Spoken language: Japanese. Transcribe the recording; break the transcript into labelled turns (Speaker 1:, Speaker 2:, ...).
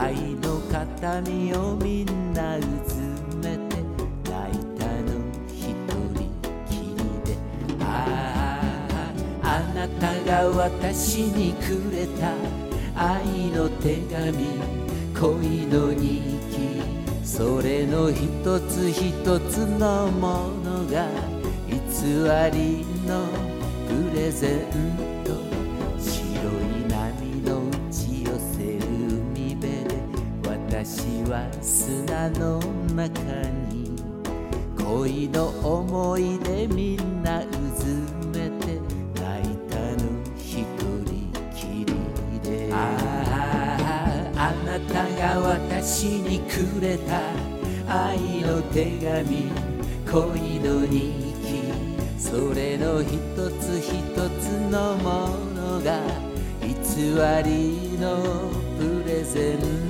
Speaker 1: 愛の形見をみんなうずめて泣いたの一人きりで、あなたが私にくれた愛の手紙、恋の日記、それの一つ一つのものが偽りのプレゼント。白い波の打ち寄せる海辺で私は砂の中に恋の思い出みんなうずめて泣いたの一人きりで、あなたが私にくれた愛の手紙、恋の日記、それの一つ一つのものが偽りのプレゼント。